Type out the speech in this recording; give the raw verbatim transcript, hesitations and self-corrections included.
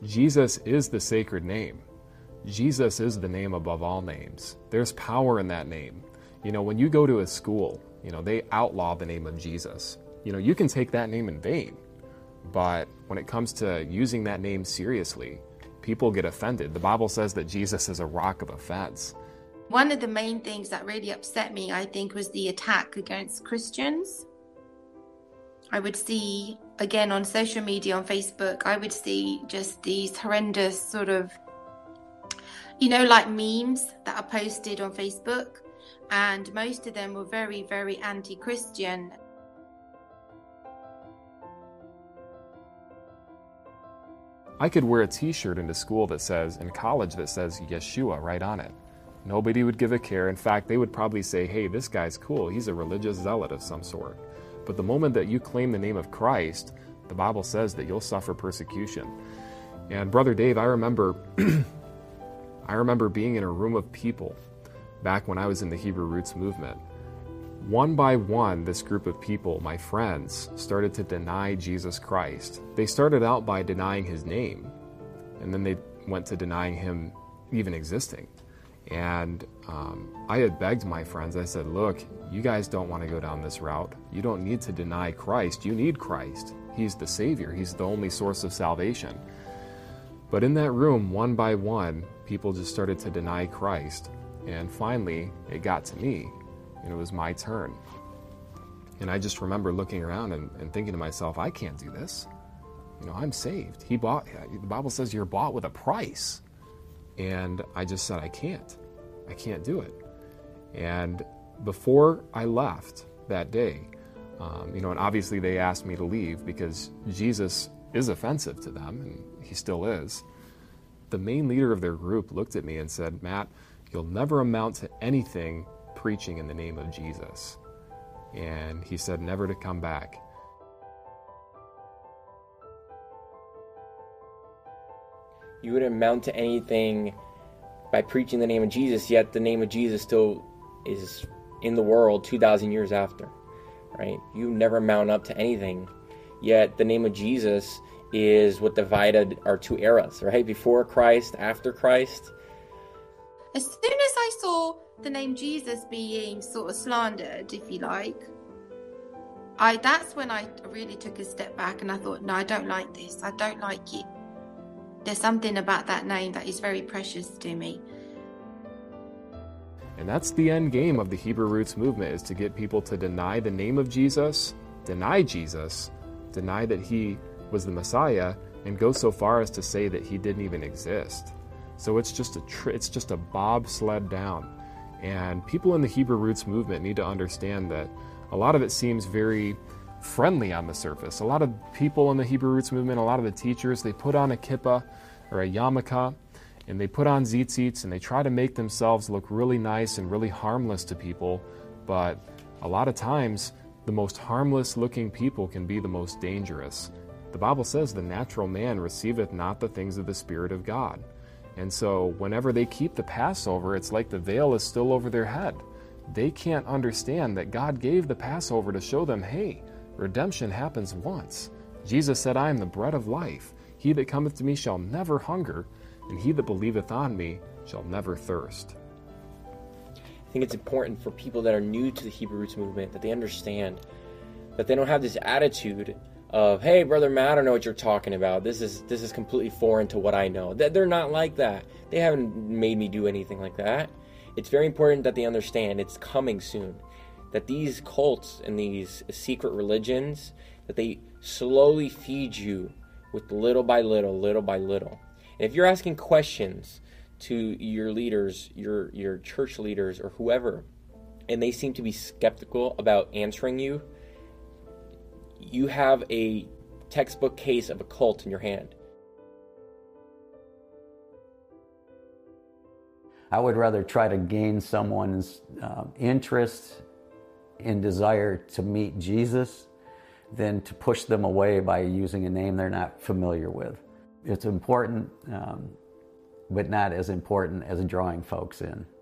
Jesus is the sacred name. Jesus is the name above all names. There's power in that name. You know, when you go to a school, you know, they outlaw the name of Jesus. You know, you can take that name in vain, but when it comes to using that name seriously, people get offended. The Bible says that Jesus is a rock of offense. One of the main things that really upset me, I think, was the attack against Christians. I would see, again, on social media, on Facebook, I would see just these horrendous sort of, you know, like memes that are posted on Facebook. And most of them were very, very anti-Christian. I could wear a t-shirt into school that says, in college, that says Yeshua right on it. Nobody would give a care. In fact, they would probably say, hey, this guy's cool. He's a religious zealot of some sort. But the moment that you claim the name of Christ, the Bible says that you'll suffer persecution. And Brother Dave, I remember, I remember being in a room of people back when I was in the Hebrew Roots movement. One by one, this group of people, my friends, started to deny Jesus Christ. They started out by denying his name, and then they went to denying him even existing. And um, I had begged my friends, I said, look, you guys don't want to go down this route. You don't need to deny Christ. You need Christ. He's the Savior. He's the only source of salvation. But in that room, one by one, people just started to deny Christ. And finally, it got to me, and it was my turn. And I just remember looking around and, and thinking to myself, I can't do this. You know, I'm saved. He bought, the Bible says you're bought with a price. And I just said, I can't. I can't do it. And before I left that day, um, you know, and obviously they asked me to leave because Jesus is offensive to them, and he still is. The main leader of their group looked at me and said, Matt, you'll never amount to anything preaching in the name of Jesus. And he said never to come back. You wouldn't amount to anything by preaching the name of Jesus, yet the name of Jesus still is in the world two thousand years after, right? You never mount up to anything, yet the name of Jesus is what divided our two eras, right? Before Christ, after Christ. As soon as I saw the name Jesus being sort of slandered, if you like, I that's when I really took a step back and I thought, no, I don't like this. I don't like it. There's something about that name that is very precious to me. And that's the end game of the Hebrew Roots movement, is to get people to deny the name of Jesus, deny Jesus, deny that he was the Messiah, and go so far as to say that he didn't even exist. So it's just a tr- it's just a bobsled down. And people in the Hebrew Roots movement need to understand that a lot of it seems very friendly on the surface. A lot of people in the Hebrew Roots movement, a lot of the teachers, they put on a kippah or a yarmulke, and they put on tzitzits, and they try to make themselves look really nice and really harmless to people. But a lot of times, the most harmless looking people can be the most dangerous. The Bible says the natural man receiveth not the things of the Spirit of God. And so whenever they keep the Passover, it's like the veil is still over their head. They can't understand that God gave the Passover to show them, hey, redemption happens once. Jesus said, I am the bread of life. He that cometh to me shall never hunger, and he that believeth on me shall never thirst. I think it's important for people that are new to the Hebrew Roots movement that they understand that they don't have this attitude of, hey, Brother Matt, I don't know what you're talking about. This is this is completely foreign to what I know. That they're not like that. They haven't made me do anything like that. It's very important that they understand it's coming soon. That these cults and these secret religions, that they slowly feed you with little by little, little by little. And if you're asking questions to your leaders, your your church leaders, or whoever, and they seem to be skeptical about answering you, you have a textbook case of a cult in your hand. I would rather try to gain someone's uh, interest and desire to meet Jesus than to push them away by using a name they're not familiar with. It's important, um, but not as important as drawing folks in.